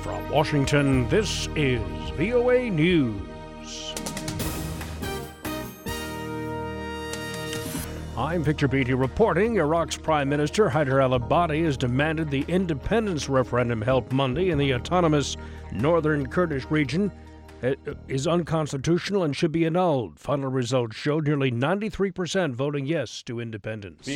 From Washington, this is VOA News. I'm Victor Beatty reporting. Iraq's Prime Minister Haider al-Abadi has demanded the independence referendum held Monday in the autonomous northern Kurdish region is unconstitutional and should be annulled. Final results showed nearly 93% voting yes to independence.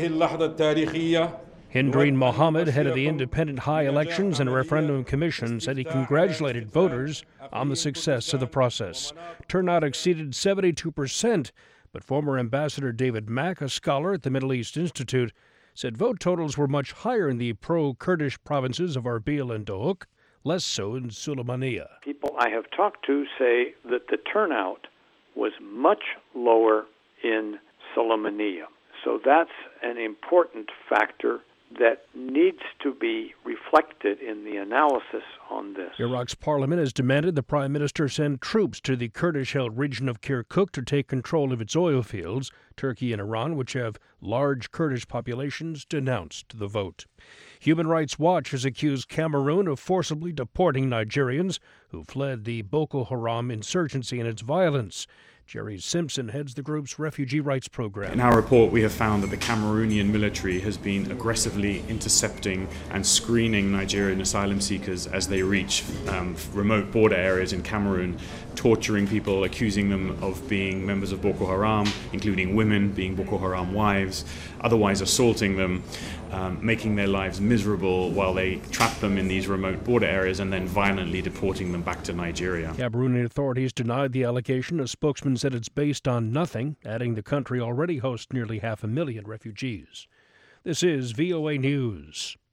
Hindreen Mohammed, head of the Independent High Elections and Referendum Commission, said he congratulated voters on the success of the process. Turnout exceeded 72%, but former Ambassador David Mack, a scholar at the Middle East Institute, said vote totals were much higher in the pro-Kurdish provinces of Erbil and Dohuk, less so in Sulaymaniyah. People I have talked to say that the turnout was much lower in Sulaymaniyah. So that's an important factor that needs to be reflected in the analysis on this. Iraq's parliament has demanded the prime minister send troops to the Kurdish-held region of Kirkuk to take control of its oil fields. Turkey and Iran, which have large Kurdish populations, denounced the vote. Human Rights Watch has accused Cameroon of forcibly deporting Nigerians who fled the Boko Haram insurgency and its violence. Jerry Simpson heads the group's refugee rights program. In our report, we have found that the Cameroonian military has been aggressively intercepting and screening Nigerian asylum seekers as they reach remote border areas in Cameroon, torturing people, accusing them of being members of Boko Haram, including women being Boko Haram wives, otherwise assaulting them, making their lives miserable while they trap them in these remote border areas and then violently deporting them back to Nigeria. Cameroonian authorities denied the allegation. A spokesman said it's based on nothing, adding the country already hosts nearly 500,000 refugees. This is VOA News.